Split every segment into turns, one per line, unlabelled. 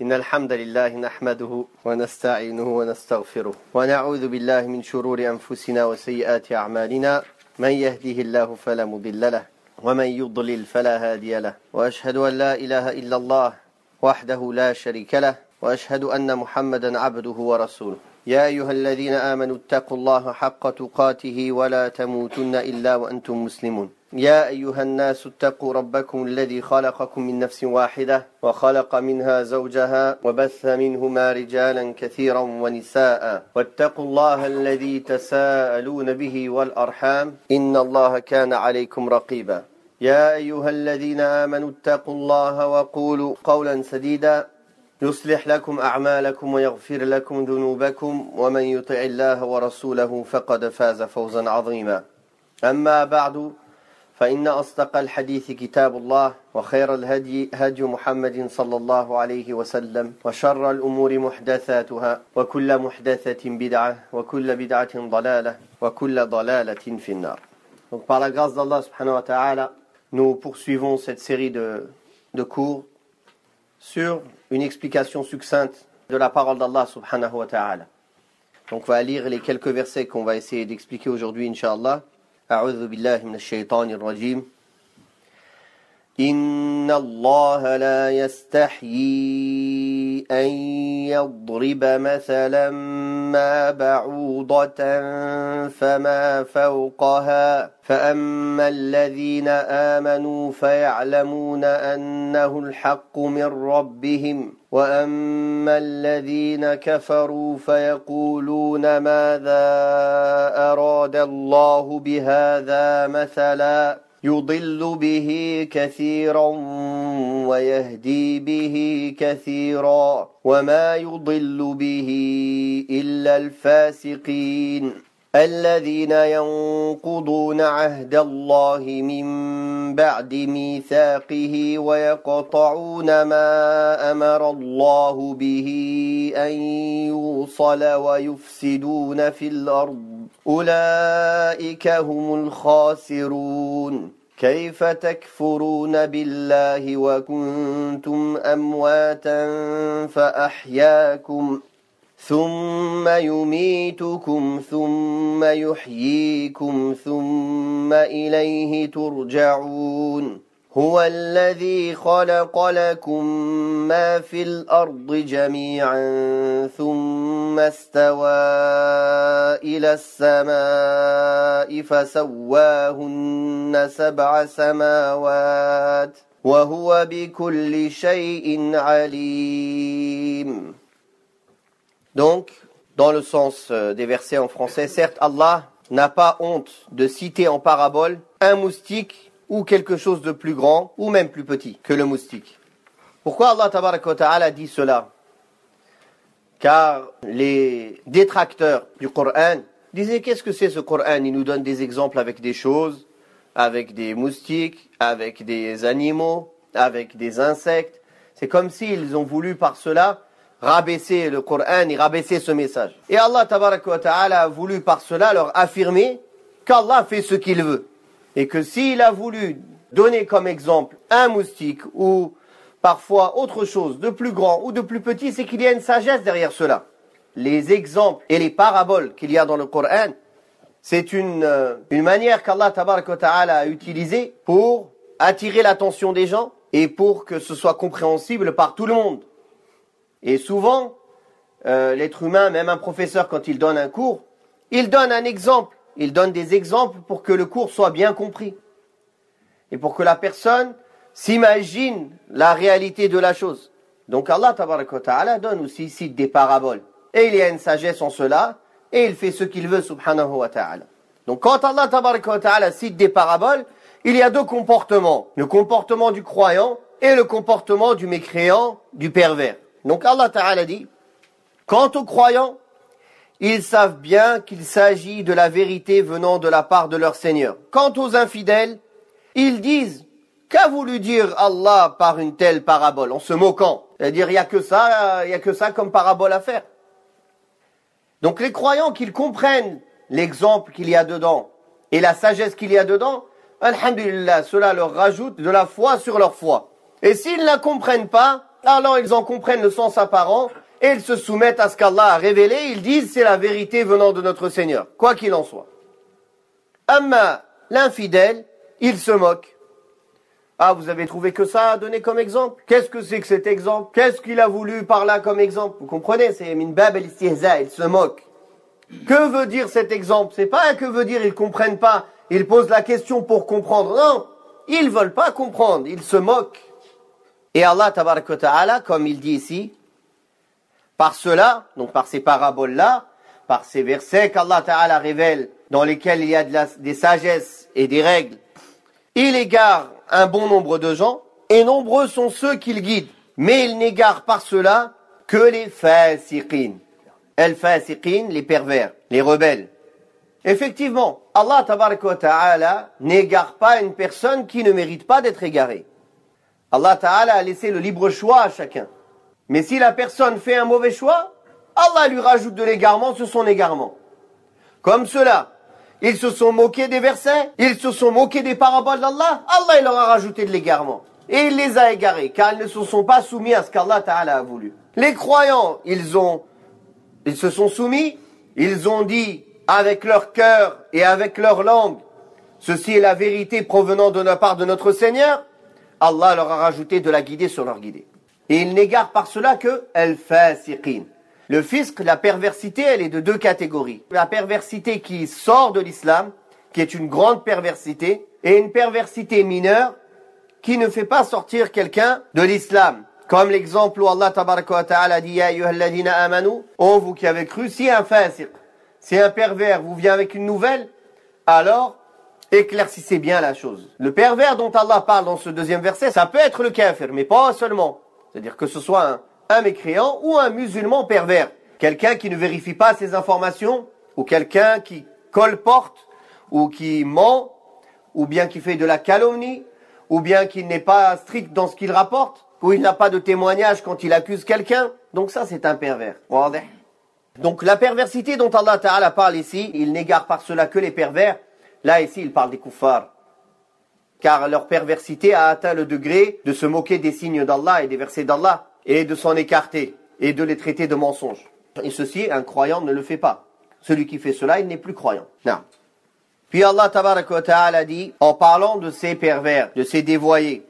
إن الحمد لله نحمده ونستعينه ونستغفره ونعوذ بالله من شرور أنفسنا وسيئات أعمالنا من يهده الله فلا مضل له ومن يضلل فلا هادي له وأشهد أن لا إله إلا الله وحده لا شريك له وأشهد أن محمدا عبده ورسوله يا أيها الذين آمنوا اتقوا الله حق تقاته ولا تموتن إلا وأنتم مسلمون يا أيها الناس اتقوا ربكم الذي خلقكم من نفس واحدة وخلق منها زوجها وبث منهما رجالا كثيرا ونساء واتقوا الله الذي تساءلون به والأرحام إن الله كان عليكم رقيبا يا أيها الذين آمنوا اتقوا الله وقولوا قولا سديدا يصلح لكم أعمالكم ويغفر لكم ذنوبكم ومن يطع الله ورسوله فقد فاز فوزا عظيما أما بعد فإن أصدق الحديث كتاب الله وخير الهدي هدي محمد صلى الله عليه وسلم وشر الأمور محدثاتها وكل محدثة بدعة وكل بدعة ضلالة وكل ضلالة في النار. Donc par la grâce d'Allah subhanahu wa ta'ala, nous poursuivons cette série de cours sur une explication succincte de la parole d'Allah subhanahu wa ta'ala. Donc on va lire les quelques versets qu'on va essayer d'expliquer aujourd'hui incha'Allah. أعوذ بالله من الشيطان الرجيم إن الله لا يستحيي أن يضرب مثلا ما بعوضة فما فوقها فأما الذين آمنوا فيعلمون أنه الحق من ربهم وأما الذين كفروا فيقولون ماذا أراد الله بهذا مثلا يضل به كثيرا ويهدي به كثيرا وما يضل به إلا الفاسقين الذين ينقضون عهد الله من بعد ميثاقه ويقطعون ما أمر الله به أن يوصل ويفسدون في الأرض أولئك هم الخاسرون كيف تكفرون بالله وكنتم أمواتا فأحياكم ثم يميتكم ثم يحييكم ثم إليه ترجعون هو الذي خلق لكم ما في الأرض جميعا ثم استوى إلى السماء فسواهن 7 سماوات وهو بكل شيء عليم. Donc, dans le sens des versets en français, certes, Allah n'a pas honte de citer en parabole un moustique ou quelque chose de plus grand ou même plus petit que le moustique. Pourquoi Allah tabaraka wa ta'ala dit cela? Car les détracteurs du Coran disaient qu'est-ce que c'est ce Coran? Il nous donne des exemples avec des choses, avec des moustiques, avec des animaux, avec des insectes. C'est comme s'ils ont voulu par cela rabaisser le Coran et rabaisser ce message. Et Allah tabaraka wa ta'ala a voulu par cela leur affirmer qu'Allah fait ce qu'il veut. Et que s'il a voulu donner comme exemple un moustique ou parfois autre chose de plus grand ou de plus petit, c'est qu'il y a une sagesse derrière cela. Les exemples et les paraboles qu'il y a dans le Coran, c'est une manière qu'Allah tabaraka wa ta'ala a utilisée pour attirer l'attention des gens et pour que ce soit compréhensible par tout le monde. Et souvent, l'être humain, même un professeur, quand il donne un cours, il donne un exemple. Il donne des exemples pour que le cours soit bien compris. Et pour que la personne s'imagine la réalité de la chose. Donc Allah tabaraka wa ta'ala donne aussi ici des paraboles. Et il y a une sagesse en cela. Et il fait ce qu'il veut subhanahu wa ta'ala. Donc quand Allah tabaraka wa ta'ala cite des paraboles, il y a 2 comportements. Le comportement du croyant et le comportement du mécréant, du pervers. Donc Allah Ta'ala dit, quant aux croyants, ils savent bien qu'il s'agit de la vérité venant de la part de leur Seigneur. Quant aux infidèles, ils disent, qu'a voulu dire Allah par une telle parabole, en se moquant? C'est-à-dire, il n'y a que ça comme parabole à faire. Donc les croyants, qu'ils comprennent l'exemple qu'il y a dedans et la sagesse qu'il y a dedans, alhamdulillah, cela leur rajoute de la foi sur leur foi. Et s'ils ne la comprennent pas, alors ils en comprennent le sens apparent et ils se soumettent à ce qu'Allah a révélé. Ils disent c'est la vérité venant de notre Seigneur, quoi qu'il en soit. Amma l'infidèle, il se moque. Ah, vous avez trouvé que ça à donner comme exemple? Qu'est-ce que c'est que cet exemple? Qu'est-ce qu'il a voulu par là comme exemple? Vous comprenez? C'est min bab al-istihza, il se moque. Que veut dire cet exemple? C'est pas que veut dire ils comprennent pas. Ils posent la question pour comprendre. Non, ils veulent pas comprendre, ils se moquent. Et Allah tabaraka wa ta'ala, comme il dit ici, par cela, donc par ces paraboles-là, par ces versets qu'Allah ta'ala révèle, dans lesquels il y a des sagesses et des règles, il égare un bon nombre de gens, et nombreux sont ceux qu'il guide. Mais il n'égare par cela que les fasiqin. El-fasiqin, les pervers, les rebelles. Effectivement, Allah tabaraka wa ta'ala n'égare pas une personne qui ne mérite pas d'être égarée. Allah ta'ala a laissé le libre choix à chacun. Mais si la personne fait un mauvais choix, Allah lui rajoute de l'égarement sur son égarement. Comme cela, ils se sont moqués des versets, ils se sont moqués des paraboles d'Allah, Allah il leur a rajouté de l'égarement. Et il les a égarés, car ils ne se sont pas soumis à ce qu'Allah ta'ala a voulu. Les croyants, ils se sont soumis, ils ont dit avec leur cœur et avec leur langue, ceci est la vérité provenant de la part de notre Seigneur, Allah leur a rajouté de la guidée sur leur guidée. Et ils n'égarent par cela que al-fasiqin. Le fisc, la perversité, elle est de deux catégories. La perversité qui sort de l'islam, qui est une grande perversité, et une perversité mineure qui ne fait pas sortir quelqu'un de l'islam. Comme l'exemple où Allah tabaraka wa ta'ala dit « Ya ayyuhalladhina amanu » « Oh, vous qui avez cru, si un fasiq, si un pervers vous vient avec une nouvelle, alors éclaircissez bien la chose. » Le pervers dont Allah parle dans ce deuxième verset, ça peut être le kafir, mais pas seulement. C'est-à-dire que ce soit un mécréant ou un musulman pervers. Quelqu'un qui ne vérifie pas ses informations, ou quelqu'un qui colporte, ou qui ment, ou bien qui fait de la calomnie, ou bien qui n'est pas strict dans ce qu'il rapporte, ou il n'a pas de témoignage quand il accuse quelqu'un. Donc ça, c'est un pervers. Donc la perversité dont Allah Ta'ala parle ici, il n'égare par cela que les pervers. Là, ici, il parle des kuffars. Car leur perversité a atteint le degré de se moquer des signes d'Allah et des versets d'Allah, et de s'en écarter, et de les traiter de mensonges. Et ceci, un croyant ne le fait pas. Celui qui fait cela, il n'est plus croyant. Non. Puis Allah tabaraka wa ta'ala dit, en parlant de ces pervers, de ces dévoyés,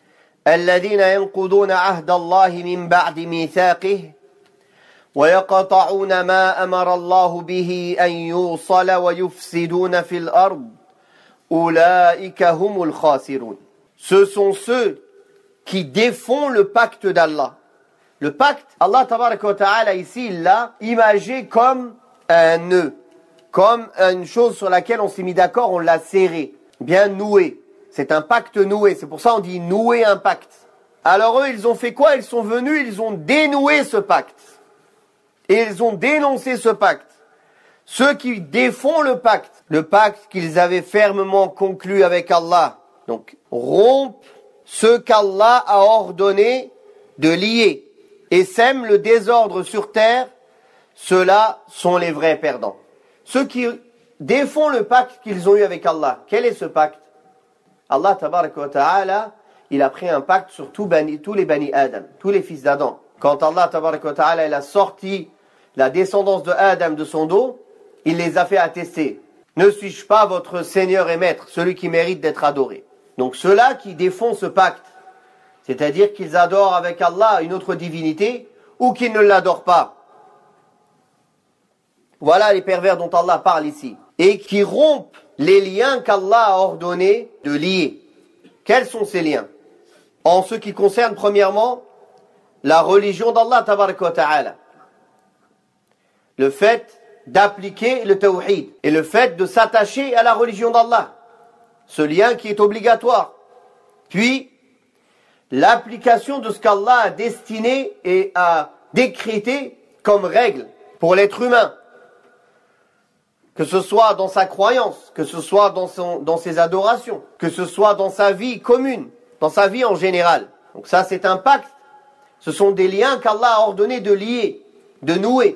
الذين ينقضون عهد الله من بعد ميثاقه ويقطعون ما أمر الله به أن يوصل ويفسدون في الأرض أولئك هم الخاسرون. Ce sont ceux qui défont le pacte d'Allah. Le pacte, Allah tabaraka wa ta'ala ici, il l'a imagé comme un nœud, comme une chose sur laquelle on s'est mis d'accord, on l'a serré, bien noué. C'est un pacte noué, c'est pour ça on dit nouer un pacte. Alors eux, ils ont fait quoi? Ils sont venus, ils ont dénoué ce pacte. Et ils ont dénoncé ce pacte. Ceux qui défont le pacte qu'ils avaient fermement conclu avec Allah, donc rompent ce qu'Allah a ordonné de lier et sèment le désordre sur terre, ceux-là sont les vrais perdants. Ceux qui défont le pacte qu'ils ont eu avec Allah, quel est ce pacte? Allah tabaraka wa ta'ala, il a pris un pacte sur tous les Bani Adam, tous les fils d'Adam. Quand Allah tabaraka wa ta'ala, il a sorti la descendance de Adam de son dos, il les a fait attester. Ne suis-je pas votre Seigneur et Maître, celui qui mérite d'être adoré? Donc ceux-là qui défont ce pacte, c'est-à-dire qu'ils adorent avec Allah une autre divinité, ou qu'ils ne l'adorent pas. Voilà les pervers dont Allah parle ici. Et qui rompent les liens qu'Allah a ordonné de lier. Quels sont ces liens? En ce qui concerne premièrement la religion d'Allah tabaraka wa ta'ala. Le fait d'appliquer le tawhid et le fait de s'attacher à la religion d'Allah. Ce lien qui est obligatoire. Puis, l'application de ce qu'Allah a destiné et a décrété comme règle pour l'être humain. Que ce soit dans sa croyance, que ce soit dans ses adorations, que ce soit dans sa vie commune, dans sa vie en général. Donc ça, c'est un pacte. Ce sont des liens qu'Allah a ordonné de lier, de nouer,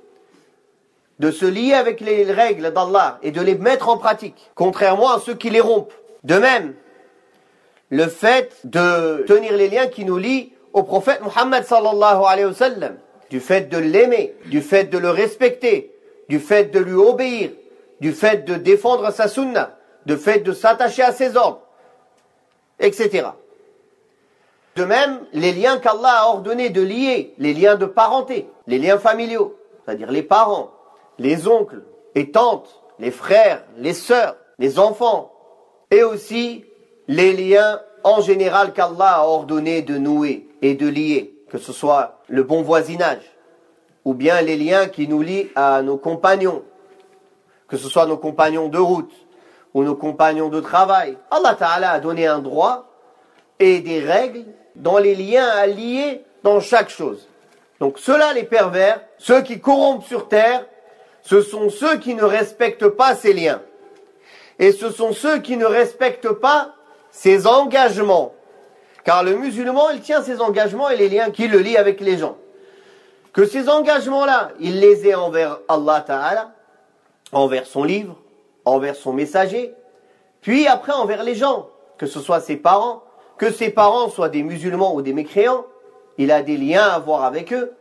de se lier avec les règles d'Allah et de les mettre en pratique, contrairement à ceux qui les rompent. De même, le fait de tenir les liens qui nous lient au prophète Muhammad sallallahu alayhi wa sallam, du fait de l'aimer, du fait de le respecter, du fait de lui obéir, du fait de défendre sa sunna, du fait de s'attacher à ses ordres, etc. De même, les liens qu'Allah a ordonné de lier, les liens de parenté, les liens familiaux, c'est-à-dire les parents, les oncles et tantes, les frères, les sœurs, les enfants, et aussi les liens en général qu'Allah a ordonné de nouer et de lier, que ce soit le bon voisinage, ou bien les liens qui nous lient à nos compagnons, que ce soit nos compagnons de route ou nos compagnons de travail. Allah Ta'ala a donné un droit et des règles dans les liens à lier dans chaque chose. Donc ceux-là, les pervers, ceux qui corrompent sur terre, ce sont ceux qui ne respectent pas ces liens. Et ce sont ceux qui ne respectent pas ses engagements. Car le musulman, il tient ses engagements et les liens qui le lient avec les gens. Que ces engagements-là, il les ait envers Allah Ta'ala, envers son livre, envers son messager, puis après envers les gens, que ce soit ses parents, que ses parents soient des musulmans ou des mécréants, il a des liens à avoir avec eux,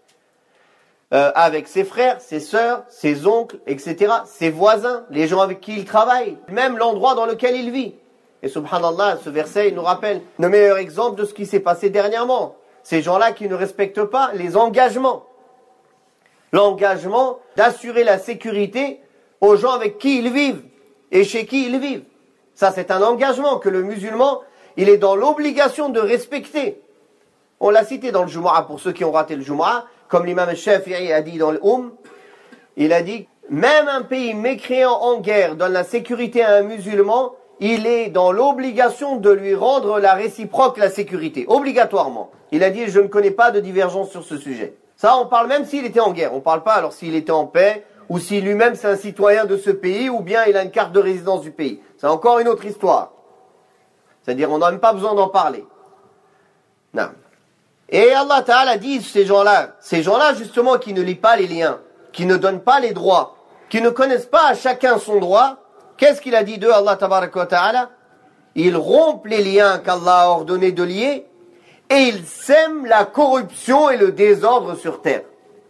avec ses frères, ses sœurs, ses oncles, etc., ses voisins, les gens avec qui il travaille, même l'endroit dans lequel il vit. Et subhanallah, ce verset, il nous rappelle le meilleur exemple de ce qui s'est passé dernièrement. Ces gens-là qui ne respectent pas les engagements. L'engagement d'assurer la sécurité aux gens avec qui ils vivent et chez qui ils vivent. Ça, c'est un engagement que le musulman, il est dans l'obligation de respecter. On l'a cité dans le Jumu'ah pour ceux qui ont raté le Jumu'ah, comme l'imam Shafi'i a dit dans le il a dit, même un pays mécréant en guerre donne la sécurité à un musulman, il est dans l'obligation de lui rendre la réciproque la sécurité, obligatoirement. Il a dit, je ne connais pas de divergence sur ce sujet. Ça, on parle même s'il était en guerre. On ne parle pas alors s'il était en paix, ou si lui-même c'est un citoyen de ce pays, ou bien il a une carte de résidence du pays. C'est encore une autre histoire. C'est-à-dire, on n'a même pas besoin d'en parler. Non. Et Allah Ta'ala dit, ces gens-là justement qui ne lient pas les liens, qui ne donnent pas les droits, qui ne connaissent pas à chacun son droit, qu'est-ce qu'il a dit d'eux, Allah Ta'ala? Ils rompent les liens qu'Allah a ordonné de lier, et ils sèment la corruption et le désordre sur terre.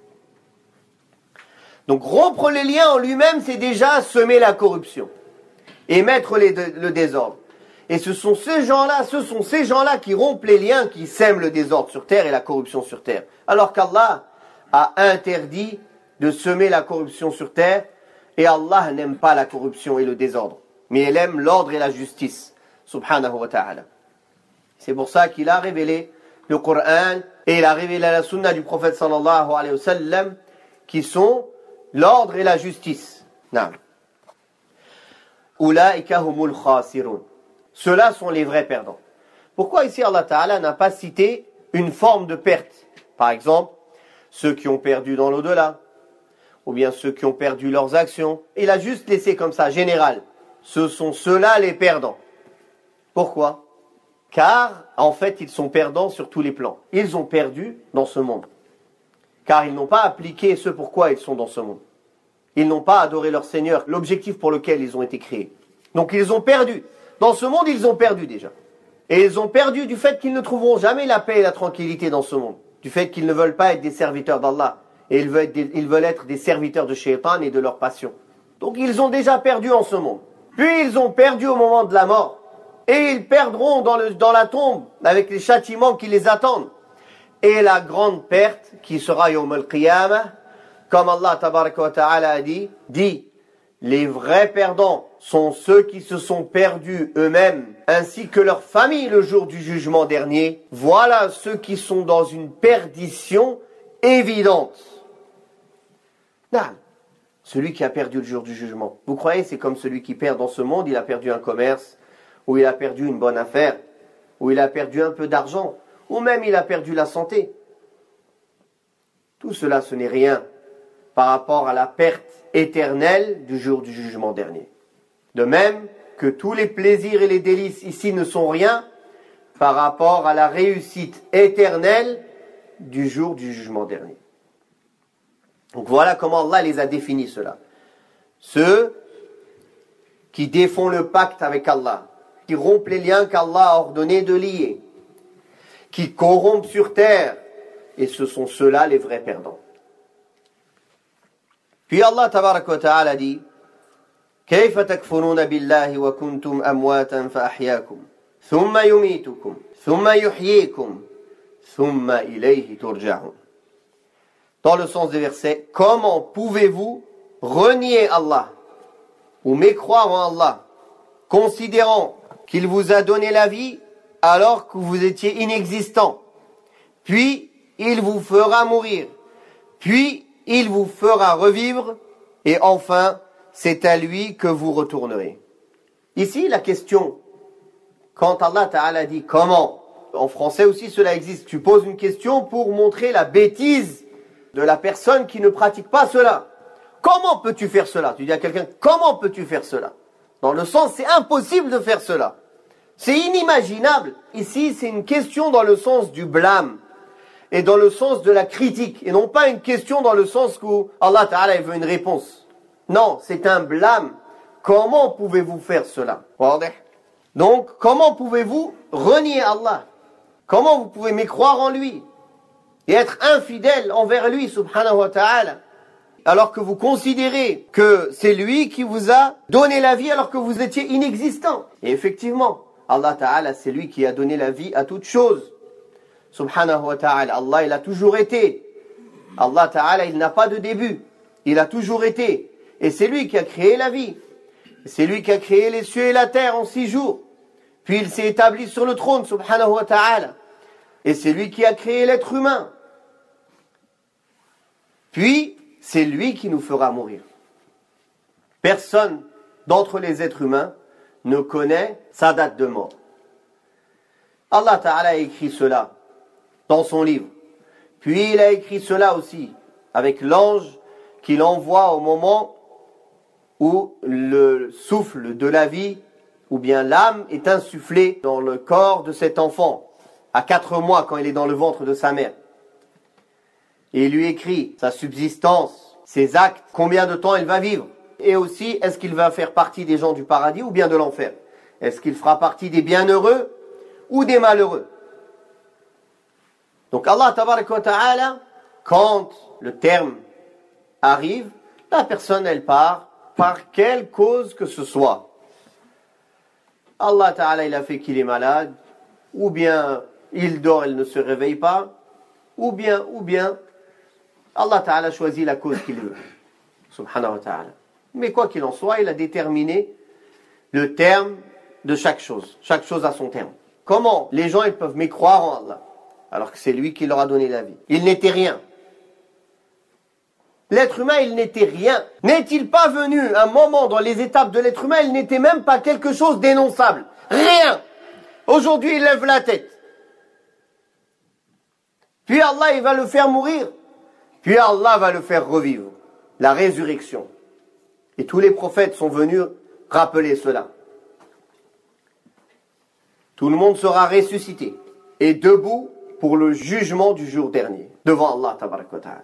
Donc rompre les liens en lui-même, c'est déjà semer la corruption et mettre le désordre. Et ce sont ces gens-là qui rompent les liens, qui sèment le désordre sur terre et la corruption sur terre. Alors qu'Allah a interdit de semer la corruption sur terre, et Allah n'aime pas la corruption et le désordre, mais il aime l'ordre et la justice, subhanahu wa ta'ala. C'est pour ça qu'il a révélé le Coran et il a révélé la sunna du prophète sallallahu alayhi wa sallam, qui sont l'ordre et la justice. Naam. Ulaika humul khasirun. Ceux-là sont les vrais perdants. Pourquoi ici Allah Ta'ala n'a pas cité une forme de perte? Par exemple, ceux qui ont perdu dans l'au-delà, ou bien ceux qui ont perdu leurs actions. Il a juste laissé comme ça, général. Ce sont ceux-là les perdants. Pourquoi? Car, en fait, ils sont perdants sur tous les plans. Ils ont perdu dans ce monde. Car ils n'ont pas appliqué ce pourquoi ils sont dans ce monde. Ils n'ont pas adoré leur Seigneur, l'objectif pour lequel ils ont été créés. Donc ils ont perdu. Dans ce monde, ils ont perdu déjà. Et ils ont perdu du fait qu'ils ne trouveront jamais la paix et la tranquillité dans ce monde. Du fait qu'ils ne veulent pas être des serviteurs d'Allah. Et ils veulent être des serviteurs de Shaitan et de leur passion. Donc ils ont déjà perdu en ce monde. Puis ils ont perdu au moment de la mort. Et ils perdront dans la tombe avec les châtiments qui les attendent. Et la grande perte qui sera Yawm al-Qiyamah, comme Allah tabaraka wa ta'ala a dit, les vrais perdants sont ceux qui se sont perdus eux-mêmes, ainsi que leur famille le jour du jugement dernier. Voilà ceux qui sont dans une perdition évidente. Non. Celui qui a perdu le jour du jugement. Vous croyez c'est comme celui qui perd dans ce monde, il a perdu un commerce, ou il a perdu une bonne affaire, ou il a perdu un peu d'argent, ou même il a perdu la santé. Tout cela, ce n'est rien par rapport à la perte éternelle du jour du jugement dernier. De même que tous les plaisirs et les délices ici ne sont rien par rapport à la réussite éternelle du jour du jugement dernier. Donc voilà comment Allah les a définis, ceux-là. Ceux qui défont le pacte avec Allah, qui rompent les liens qu'Allah a ordonné de lier, qui corrompent sur terre, et ce sont ceux-là les vrais perdants. Puis Allah tabarak wa ta'ala dit كيف تكفرون بالله وكنتم أمواتا فأحياكم ثم يميتكم ثم يحييكم ثم إليه ترجعون. Dans le sens des versets, comment pouvez-vous renier Allah ou mécroire en Allah, considérant qu'il vous a donné la vie alors que vous étiez inexistant, puis il vous fera mourir, puis il vous fera revivre, et enfin, c'est à lui que vous retournerez. Ici, la question, quand Allah Ta'ala dit comment, en français aussi cela existe, tu poses une question pour montrer la bêtise de la personne qui ne pratique pas cela. Comment peux-tu faire cela? Tu dis à quelqu'un, comment peux-tu faire cela? Dans le sens, c'est impossible de faire cela. C'est inimaginable. Ici, c'est une question dans le sens du blâme et dans le sens de la critique, et non pas une question dans le sens où Allah Ta'ala veut une réponse. Non, c'est un blâme. Comment pouvez-vous faire cela? Donc, comment pouvez-vous renier Allah? Comment vous pouvez mécroire en lui et être infidèle envers lui, subhanahu wa ta'ala, alors que vous considérez que c'est lui qui vous a donné la vie alors que vous étiez inexistant? Et effectivement, Allah Ta'ala, c'est lui qui a donné la vie à toute chose. Subhanahu wa ta'ala, Allah, il a toujours été. Allah Ta'ala, il n'a pas de début. Il a toujours été. Et c'est lui qui a créé la vie. C'est lui qui a créé les cieux et la terre en 6 jours. Puis il s'est établi sur le trône, subhanahu wa ta'ala. Et c'est lui qui a créé l'être humain. Puis, c'est lui qui nous fera mourir. Personne d'entre les êtres humains ne connaît sa date de mort. Allah Ta'ala a écrit cela dans son livre. Puis il a écrit cela aussi avec l'ange qu'il envoie au moment où le souffle de la vie, ou bien l'âme, est insufflée dans le corps de cet enfant, à 4 mois quand il est dans le ventre de sa mère. Et il lui écrit sa subsistance, ses actes, combien de temps il va vivre. Et aussi, est-ce qu'il va faire partie des gens du paradis ou bien de l'enfer? Est-ce qu'il fera partie des bienheureux ou des malheureux? Donc Allah tabarak wa ta'ala, quand le terme arrive, la personne elle part par quelle cause que ce soit. Allah Ta'ala il a fait qu'il est malade, ou bien il dort, il ne se réveille pas, ou bien Allah Ta'ala choisit la cause qu'il veut. Subhanahu wa ta'ala. Mais quoi qu'il en soit, il a déterminé le terme de chaque chose. Chaque chose a son terme. Comment les gens ils peuvent mécroire en Allah, alors que c'est lui qui leur a donné la vie? Il n'était rien. L'être humain, il n'était rien. N'est-il pas venu un moment dans les étapes de l'être humain, il n'était même pas quelque chose d'énonçable. Rien. Aujourd'hui, il lève la tête. Puis Allah, il va le faire mourir. Puis Allah va le faire revivre. La résurrection. Et tous les prophètes sont venus rappeler cela. Tout le monde sera ressuscité et debout pour le jugement du jour dernier, devant Allah tabarak wa ta'ala.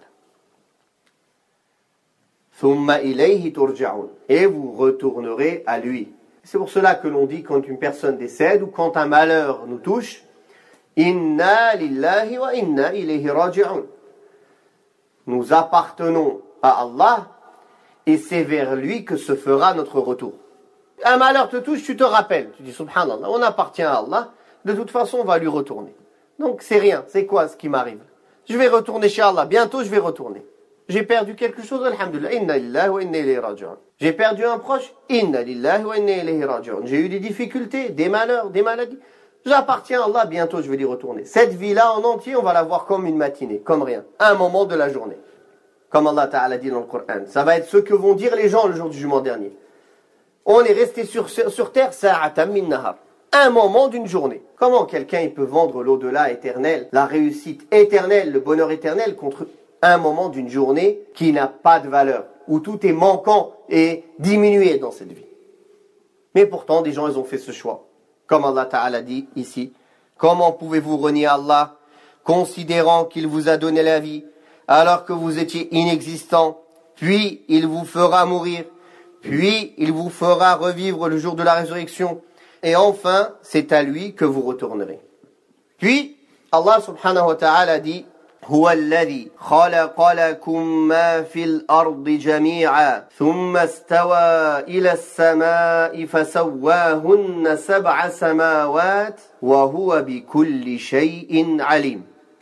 Thumma ilayhi turja'un. Et vous retournerez à lui. C'est pour cela que l'on dit quand une personne décède ou quand un malheur nous touche, Inna lillahi wa inna ilayhi raji'un. Nous appartenons à Allah et c'est vers lui que se fera notre retour. Un malheur te touche, tu te rappelles. Tu dis subhanallah, on appartient à Allah. De toute façon, on va lui retourner. Donc c'est rien. C'est quoi ce qui m'arrive? Je vais retourner chez Allah. Bientôt, je vais retourner. J'ai perdu quelque chose, alhamdulillah, inna lillahi wa inna ilayhi raji'un. J'ai perdu un proche, inna lillahi wa inna ilayhi raji'un. J'ai eu des difficultés, des malheurs, des maladies. J'appartiens à Allah, bientôt je vais y retourner. Cette vie-là en entier, on va la voir comme une matinée, comme rien. Un moment de la journée. Comme Allah Ta'ala dit dans le Coran. Ça va être ce que vont dire les gens le jour du jugement dernier. On est resté sur terre, sa'atan min nahar. Un moment d'une journée. Comment quelqu'un il peut vendre l'au-delà éternel, la réussite éternelle, le bonheur éternel contre un moment d'une journée qui n'a pas de valeur, où tout est manquant et diminué dans cette vie. Mais pourtant, des gens, ils ont fait ce choix. Comme Allah Ta'ala dit ici, comment pouvez-vous renier Allah, considérant qu'il vous a donné la vie, alors que vous étiez inexistant, puis il vous fera mourir, puis il vous fera revivre le jour de la résurrection, et enfin, c'est à lui que vous retournerez. Puis, Allah subhanahu wa ta'ala dit هو الذي خلق لكم ما في الأرض جميعا ثم استوى إلى السماء فسواهن سبع سماوات وهو بكل شيء عليم.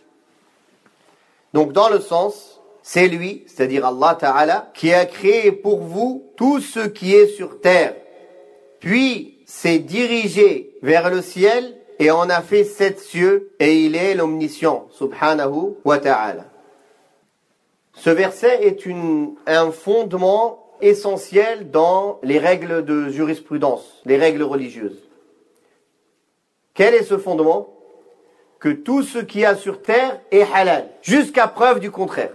Donc dans le sens, c'est lui, c'est-à-dire Allah Ta'ala, qui a créé pour vous tout ce qui est sur terre. Puis s'est dirigé vers le ciel et on a fait 7 cieux et il est l'omniscient, subhanahu wa ta'ala. Ce verset est un fondement essentiel dans les règles de jurisprudence, les règles religieuses. Quel est ce fondement? Que tout ce qu'il y a sur terre est halal, jusqu'à preuve du contraire.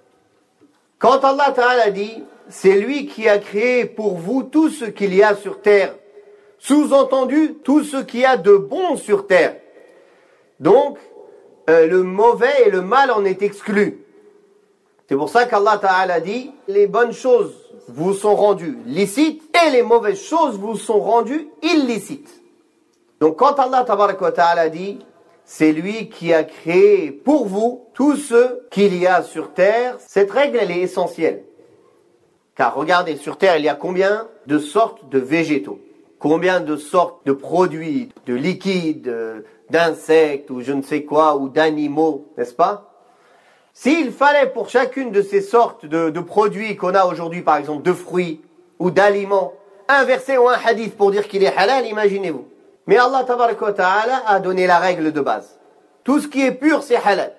Quand Allah Ta'ala dit, c'est lui qui a créé pour vous tout ce qu'il y a sur terre, sous-entendu, tout ce qu'il y a de bon sur terre. Donc, le mauvais et le mal en est exclu. C'est pour ça qu'Allah Ta'ala dit, les bonnes choses vous sont rendues licites et les mauvaises choses vous sont rendues illicites. Donc, quand Allah Ta'ala dit, c'est lui qui a créé pour vous tout ce qu'il y a sur terre, cette règle, elle est essentielle. Car regardez, sur terre, il y a combien de sortes de végétaux? Combien de sortes de produits, de liquides, d'insectes ou je ne sais quoi, ou d'animaux, n'est-ce pas? S'il fallait pour chacune de ces sortes de produits qu'on a aujourd'hui, par exemple de fruits ou d'aliments, un verset ou un hadith pour dire qu'il est halal, imaginez-vous. Mais Allah Tabaraka wa Ta'ala a donné la règle de base. Tout ce qui est pur, c'est halal.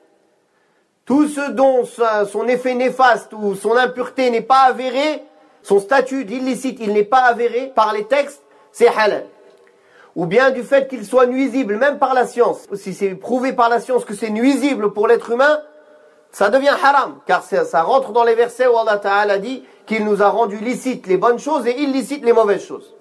Tout ce dont son effet néfaste ou son impureté n'est pas avéré, son statut d'illicite, il n'est pas avéré par les textes, c'est halal. Ou bien du fait qu'il soit nuisible, même par la science. Si c'est prouvé par la science que c'est nuisible pour l'être humain, ça devient haram. Car ça rentre dans les versets où Allah Ta'ala dit qu'il nous a rendu licites les bonnes choses et illicites les mauvaises choses.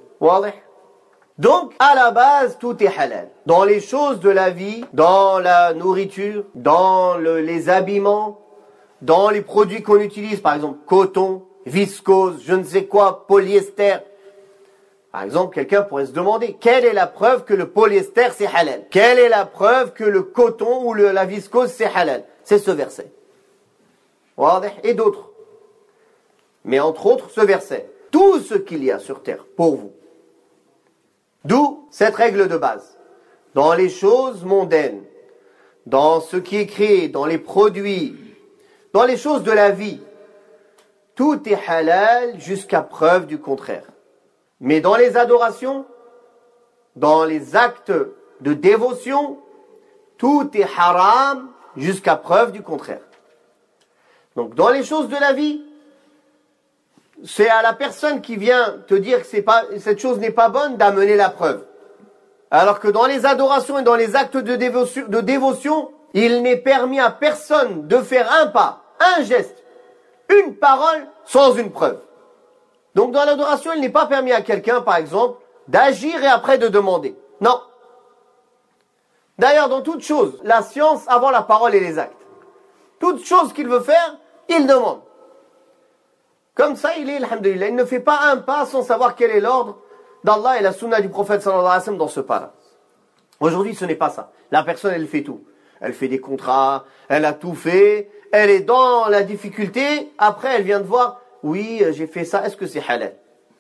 Donc, à la base, tout est halal. Dans les choses de la vie, dans la nourriture, dans les habillements, dans les produits qu'on utilise, par exemple coton, viscose, je ne sais quoi, polyester. Par exemple, quelqu'un pourrait se demander, quelle est la preuve que le polyester c'est halal? Quelle est la preuve que le coton ou la viscose c'est halal? C'est ce verset. Et d'autres. Mais entre autres, ce verset. Tout ce qu'il y a sur terre, pour vous. D'où cette règle de base. Dans les choses mondaines, dans ce qui est créé, dans les produits, dans les choses de la vie, tout est halal jusqu'à preuve du contraire. Mais dans les adorations, dans les actes de dévotion, tout est haram jusqu'à preuve du contraire. Donc dans les choses de la vie, c'est à la personne qui vient te dire que cette chose n'est pas bonne d'amener la preuve. Alors que dans les adorations et dans les actes de dévotion, il n'est permis à personne de faire un pas, un geste, une parole sans une preuve. Donc dans l'adoration, il n'est pas permis à quelqu'un, par exemple, d'agir et après de demander. Non. D'ailleurs, dans toute chose, la science avant la parole et les actes. Toute chose qu'il veut faire, il demande. Comme ça, alhamdulillah, il ne fait pas un pas sans savoir quel est l'ordre d'Allah et la sunna du prophète sallallahu alayhi wa sallam dans ce pas-là. Aujourd'hui, ce n'est pas ça. La personne, elle fait tout. Elle fait des contrats, elle a tout fait, elle est dans la difficulté. Après, elle vient de voir, oui, j'ai fait ça, est-ce que c'est halal?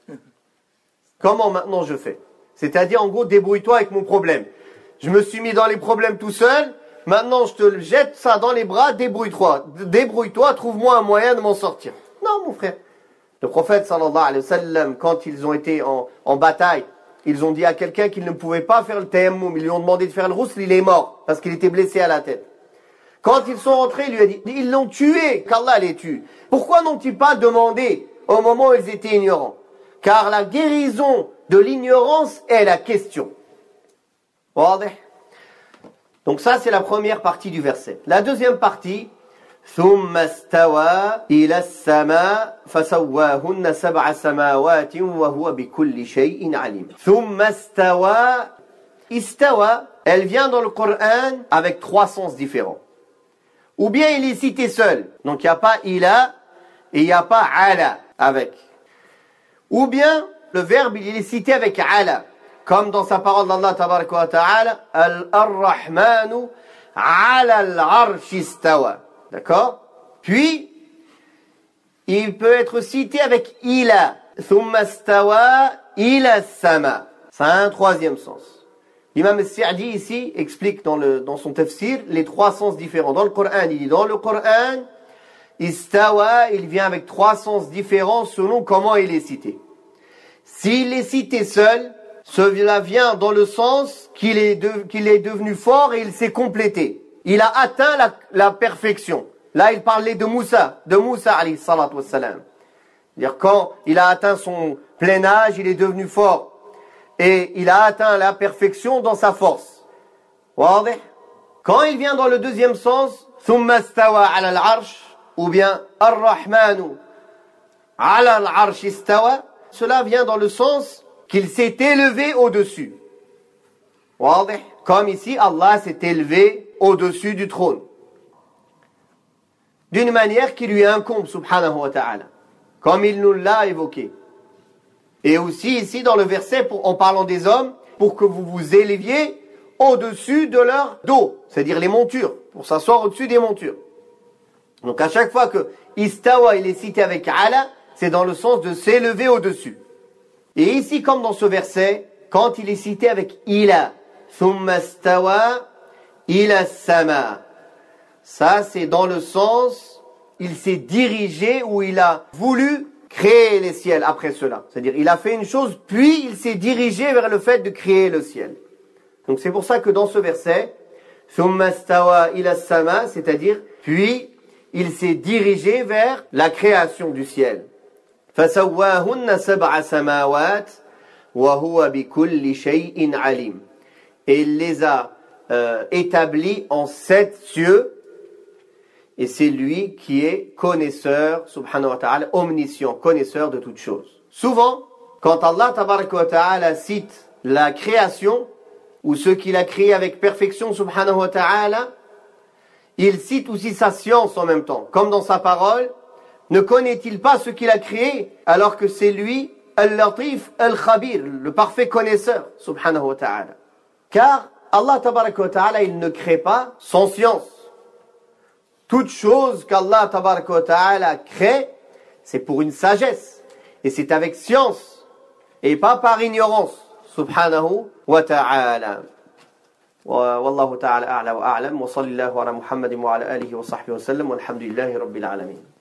Comment maintenant je fais? C'est-à-dire, en gros, débrouille-toi avec mon problème. Je me suis mis dans les problèmes tout seul, maintenant je te jette ça dans les bras, débrouille-toi, trouve-moi un moyen de m'en sortir. Non, mon frère. Le prophète, sallallahu alayhi wa sallam, quand ils ont été en bataille, ils ont dit à quelqu'un qu'ils ne pouvaient pas faire le tayammum. Ils lui ont demandé de faire le ghusl, il est mort, parce qu'il était blessé à la tête. Quand ils sont rentrés, il lui a dit, ils l'ont tué, qu'Allah les tue. Pourquoi n'ont-ils pas demandé au moment où ils étaient ignorants? Car la guérison de l'ignorance est la question. Donc ça, c'est la première partie du verset. La deuxième partie, ثم استوى إلى السماء فسواهن سبع سماوات وهو بكل شيء عليم. ثم استوى. Istawa, elle vient dans le Coran avec 3 sens différents. Ou bien il est cité seul, donc il n'y a pas ila et il n'y a pas ala avec. Ou bien le verbe il est cité avec ala, comme dans sa parole d'Allah tabaraka wa ta'ala, Al-Rahmanu ala al-arsh istawa. D'accord? Puis, il peut être cité avec ila. Thumma istawa ila as-sama. Ça a un troisième sens. L'imam al-Sa'di ici explique dans son tafsir les trois sens différents. Dans le Coran, il dit dans le Coran, istawa, il vient avec trois sens différents selon comment il est cité. S'il est cité seul, cela vient dans le sens qu'il est devenu fort et il s'est complété. Il a atteint la perfection. Là, il parlait de Moussa alayhi salatu wassalam. C'est-à-dire quand il a atteint son plein âge, il est devenu fort. Et il a atteint la perfection dans sa force. Wadih? Quand il vient dans le deuxième sens, thumma istawa ala al-arsh, ou bien ar-Rahmanu ala al-arsh istawa, cela vient dans le sens qu'il s'est élevé au-dessus. Wadih? Comme ici, Allah s'est élevé au-dessus du trône. D'une manière qui lui incombe, subhanahu wa ta'ala. Comme il nous l'a évoqué. Et aussi ici dans le verset, en parlant des hommes, pour que vous vous éleviez au-dessus de leur dos, c'est-à-dire les montures, pour s'asseoir au-dessus des montures. Donc à chaque fois que istawa il est cité avec ala, c'est dans le sens de s'élever au-dessus. Et ici, comme dans ce verset, quand il est cité avec ila, thumma istawa ila sama, ça c'est dans le sens, il s'est dirigé ou il a voulu créer les ciels après cela. C'est-à-dire, il a fait une chose, puis il s'est dirigé vers le fait de créer le ciel. Donc c'est pour ça que dans ce verset, ثُمَّ اسْتَوَى إِلَى السَّمَاءِ, c'est-à-dire, puis il s'est dirigé vers la création du ciel. فَسَوَّاهُنَّ سَبْعَ سَمَاوَاتٍ وَهُوَ بِكُلِّ شَيْءٍ عَلِيمٍ. Et il les a établis en 7 cieux. Et c'est lui qui est connaisseur, subhanahu wa ta'ala, omniscient, connaisseur de toutes choses. Souvent, quand Allah tabaraka wa ta'ala cite la création, ou ce qu'il a créé avec perfection, subhanahu wa ta'ala, il cite aussi sa science en même temps. Comme dans sa parole, ne connaît-il pas ce qu'il a créé, alors que c'est lui, al-latif al-khabir, le parfait connaisseur, subhanahu wa ta'ala. Car Allah tabaraka wa ta'ala, il ne crée pas sans science. Toute chose qu'Allah tabaraka wa ta'ala crée, c'est pour une sagesse. Et c'est avec science. Et pas par ignorance. Subhanahu wa ta'ala. Wallahu ta'ala a'la wa a'lam. Wa sallallahu ala Muhammadin wa ala alihi wa sahbihi wa sallam. Walhamdulillahi rabbil alamin.